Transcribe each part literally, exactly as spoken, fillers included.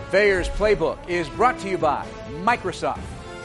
Thayer's Playbook is brought to you by Microsoft.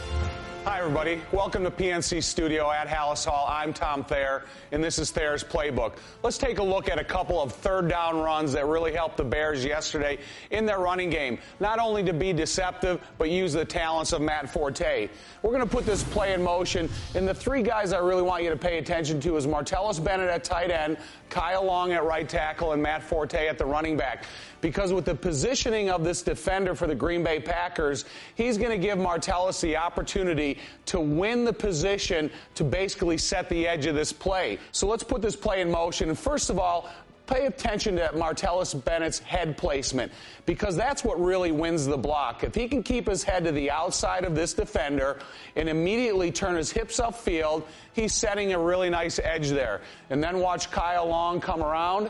Hi, everybody. Welcome to P N C Studio at Halas Hall. I'm Tom Thayer, and this is Thayer's Playbook. Let's take a look at a couple of third down runs that really helped the Bears yesterday in their running game. Not only to be deceptive, but use the talents of Matt Forte. We're going to put this play in motion, and the three guys I really want you to pay attention to is Martellus Bennett at tight end, Kyle Long at right tackle, and Matt Forte at the running back. Because with the positioning of this defender for the Green Bay Packers, he's going to give Martellus the opportunity to win the position to basically set the edge of this play. So let's put this play in motion. And first of all, pay attention to Martellus Bennett's head placement, because that's what really wins the block. If he can keep his head to the outside of this defender and immediately turn his hips upfield, he's setting a really nice edge there. And then watch Kyle Long come around.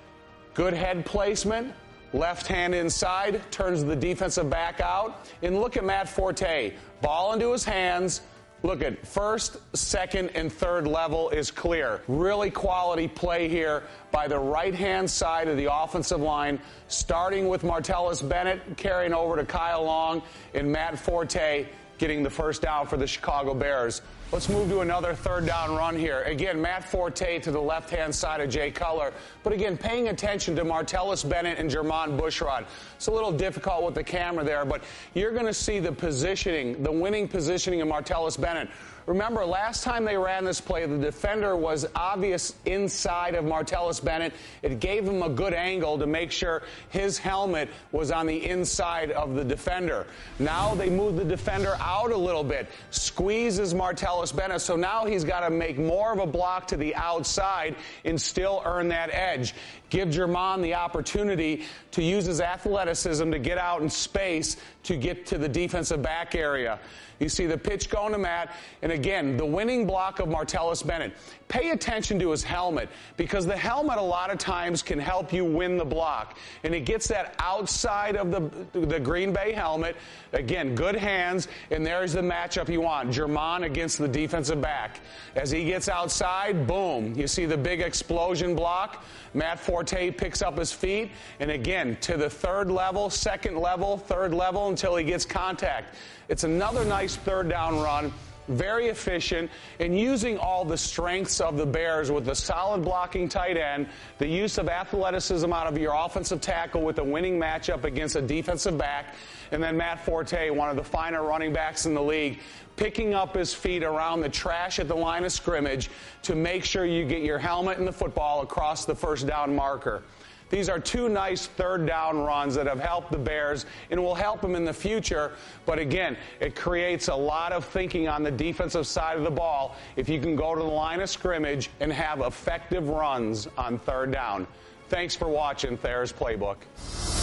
Good head placement. Left hand inside, turns the defensive back out. And look at Matt Forte. Ball into his hands. Look at first, second, and third level is clear. Really quality play here by the right-hand side of the offensive line, starting with Martellus Bennett, carrying over to Kyle Long, and Matt Forte getting the first down for the Chicago Bears. Let's move to another third down run here. Again, Matt Forte to the left-hand side of Jay Cutler. But again, paying attention to Martellus Bennett and Jermon Bushrod. It's a little difficult with the camera there, but you're going to see the positioning, the winning positioning of Martellus Bennett. Remember, last time they ran this play, the defender was obvious inside of Martellus Bennett. It gave him a good angle to make sure his helmet was on the inside of the defender. Now they move the defender out a little bit, squeezes Martellus Bennett, so now he's got to make more of a block to the outside and still earn that edge. Give Jermon the opportunity to use his athleticism to get out in space to get to the defensive back area. You see the pitch going to Matt, and again, the winning block of Martellus Bennett. Pay attention to his helmet, because the helmet a lot of times can help you win the block. And it gets that outside of the, the Green Bay helmet. Again, good hands, and there's the matchup you want. Jermon against the defensive back. As he gets outside, boom, you see the big explosion block. Matt Forte picks up his feet, and again, to the third level, second level, third level, until he gets contact. It's another nice third down run, very efficient, and using all the strengths of the Bears with the solid blocking tight end, the use of athleticism out of your offensive tackle with a winning matchup against a defensive back, and then Matt Forte, one of the finer running backs in the league, picking up his feet around the trash at the line of scrimmage to make sure you get your helmet and the football across the first down marker. These are two nice third down runs that have helped the Bears and will help them in the future. But again, it creates a lot of thinking on the defensive side of the ball if you can go to the line of scrimmage and have effective runs on third down. Thanks for watching Thayer's Playbook.